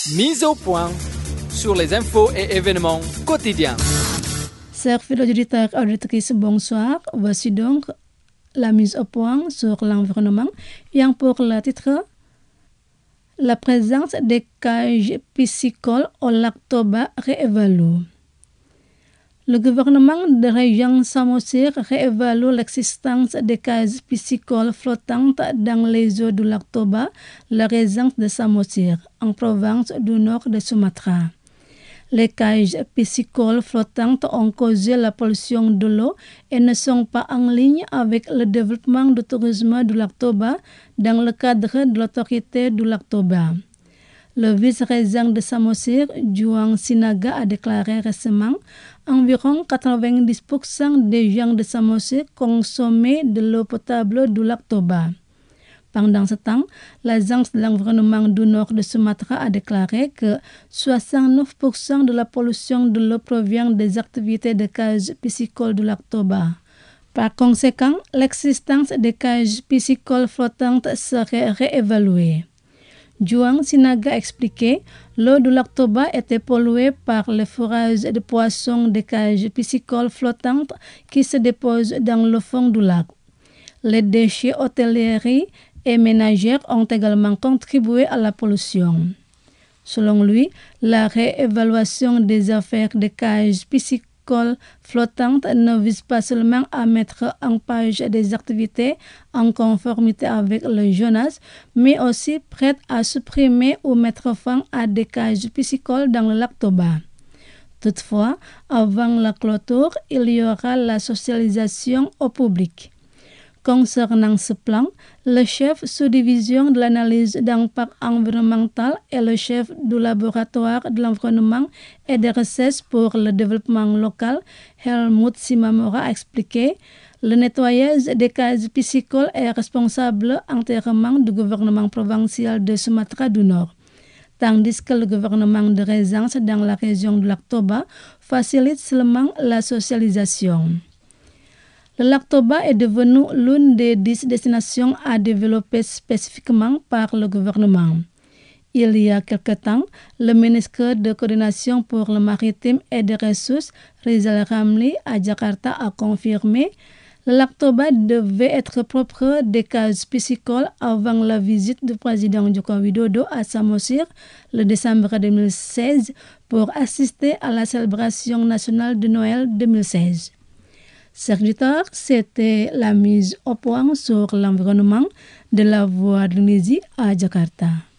Mise au point sur les infos et événements quotidiens. Chers fidèles auditeurs et auditrices, bonsoir. Voici donc la mise au point sur l'environnement. Ayant pour le titre la présence des cages piscicoles au lac Toba réévalue. Le gouvernement de région Samosir réévalue l'existence des cages piscicoles flottantes dans les eaux du lac Toba, la région de Samosir, en province du nord de Sumatra. Les cages piscicoles flottantes ont causé la pollution de l'eau et ne sont pas en ligne avec le développement du tourisme du lac Toba dans le cadre de l'autorité du lac Toba. Le vice-régent de Samosir, Juang Sinaga, a déclaré récemment environ 90% des gens de Samosir consommaient de l'eau potable du lac Toba. Pendant ce temps, l'Agence de l'environnement du nord de Sumatra a déclaré que 69% de la pollution de l'eau provient des activités de cages piscicoles du lac Toba. Par conséquent, l'existence des cages piscicoles flottantes serait réévaluée. Juang Sinaga a expliqué l'eau du lac Toba était polluée par le fourrage de poissons des cages piscicoles flottantes qui se déposent dans le fond du lac. Les déchets hôtellerie et ménagères ont également contribué à la pollution. Selon lui, la réévaluation des affaires des cages piscicoles flottantes ne vise pas seulement à mettre en page des activités en conformité avec le JONAS, mais aussi prête à supprimer ou mettre fin à des cages piscicoles dans le lac Toba. Toutefois, avant la clôture, il y aura la socialisation au public. Concernant ce plan, le chef sous-division de l'analyse d'impact environnemental et le chef du laboratoire de l'environnement et des recherches pour le développement local, Helmut Simamura, a expliqué le nettoyage des cages piscicoles est responsable entièrement du gouvernement provincial de Sumatra du Nord, tandis que le gouvernement de résidence dans la région du lac Toba facilite seulement la socialisation. Le lac Toba est devenu l'une des 10 destinations à développer spécifiquement par le gouvernement. Il y a quelque temps, le ministre de coordination pour le maritime et des ressources, Rizal Ramli, à Jakarta, a confirmé que le lac Toba devait être propre des cages piscicoles avant la visite du président Joko Widodo à Samosir le décembre 2016 pour assister à la célébration nationale de Noël 2016. Chers auditeurs, c'était la mise au point sur l'environnement de la Voix d'Indonésie à Jakarta.